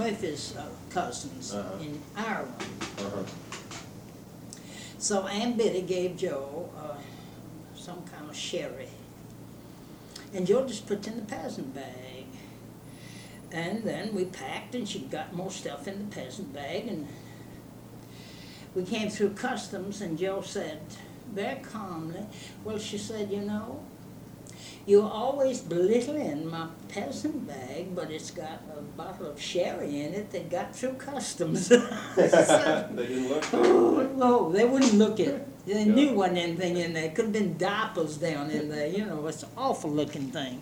Murphy's cousins in Ireland. Uh-huh. So Aunt Biddy gave Joe some kind of sherry. And Joe just put it in the peasant bag. And then we packed, and she got more stuff in the peasant bag. And we came through customs, and Joe said, very calmly, well, she said, you know, you're always belittling my peasant bag, but it's got a bottle of sherry in it that got through customs. They didn't look at it. Oh, no, they wouldn't look at it. They Yeah. knew wasn't anything in there. Could have been diapers down in there. You know, it's an awful looking thing.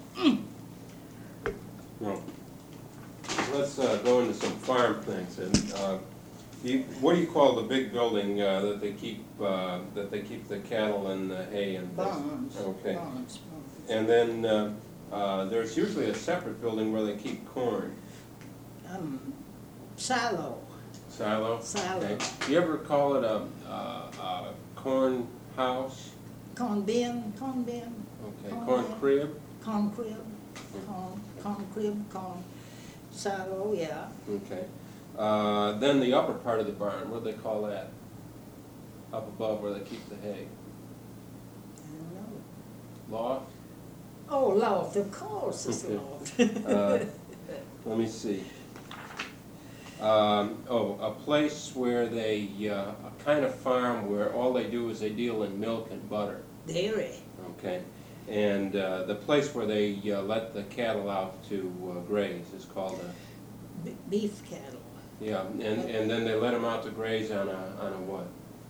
No. Let's go into some farm things. And what do you call the big building that they keep the cattle and the hay and Barns. Okay. Barns. And then there's usually a separate building where they keep corn. Silo. Silo. Silo. Okay. Do you ever call it a corn house? Corn bin. Corn bin. Okay. Corn crib. Corn crib. Corn crib. Corn silo. Yeah. Okay. Then the upper part of the barn, what do they call that? Up above where they keep the hay. I don't know. Loft? Oh, loft. Of course, it's Okay. loft. Let me see. A place where they, a kind of farm where all they do is they deal in milk and butter. Dairy. Okay. And the place where they let the cattle out to graze is called a... Beef cattle. Yeah, and then they let them out to graze on a what?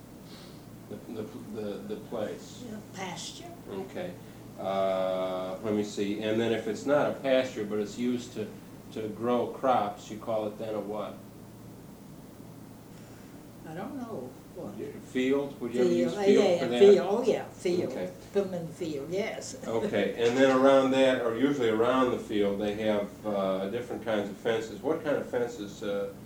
The place. Yeah, pasture. Okay. Let me see. And then if it's not a pasture, but it's used to grow crops, you call it then a what? I don't know. What? Field? Would you ever use Field. field Yeah, for that? field. Oh, yeah, field. Okay. Put them in the field, yes. Okay, and then around that, or usually around the field, they have different kinds of fences. What kind of fences?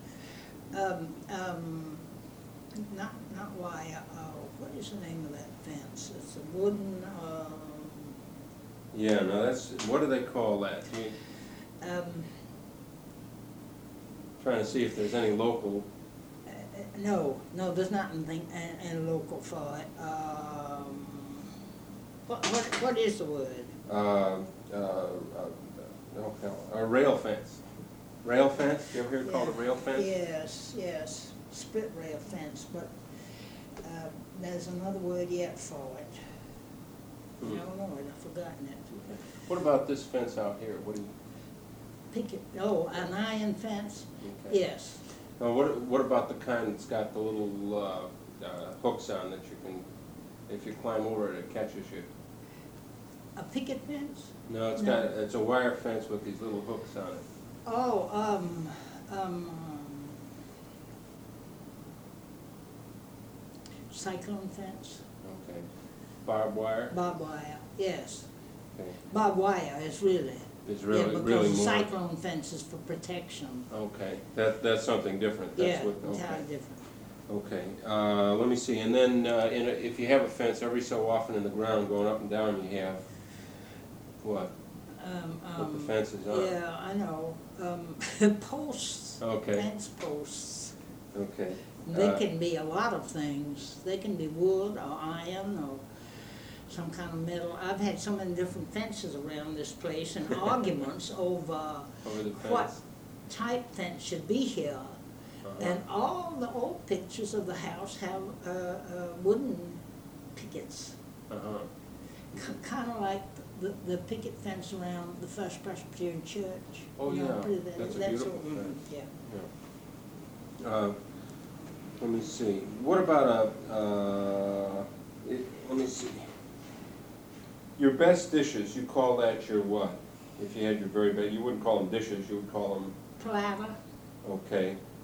Not wire. What is the name of that fence? It's a wooden. Yeah, no, that's, what do they call that? Trying to see if there's any local. No, there's not anything in local for it. What is the word? A rail fence. Rail fence? You ever hear it called a rail fence? Yes, split rail fence, but there's another word yet for it. I don't know it, I've forgotten it. What about this fence out here? What do you? Picket, oh, an iron fence? Okay. Yes. What about the kind that's got the little hooks on that you can, if you climb over it, it catches you? A picket fence? No, No. it's a wire fence with these little hooks on it. Oh, cyclone fence? Okay. Barbed wire? Barbed wire, yes. Okay. Barbed wire is really. It's really, yeah, because really more. cyclone fence is for protection. Okay, that's something different. That's Yeah, what, entirely okay. different. Okay, let me see, and then if you have a fence, every so often in the ground going up and down, you have what? What the fence is on? Yeah, I know. Posts. Okay. Fence posts. Okay. They can be a lot of things. They can be wood or iron or some kind of metal. I've had so many different fences around this place and arguments over the what fence. type fence should be here. And all the old pictures of the house have wooden pickets. Kind of like the picket fence around the First Presbyterian Church. Oh, You know, yeah. That's a beautiful fence. Yeah. Let me see. What about let me see. Your best dishes, you call that your what? If you had your very best, you wouldn't call them dishes, you would call them... Platter. Okay.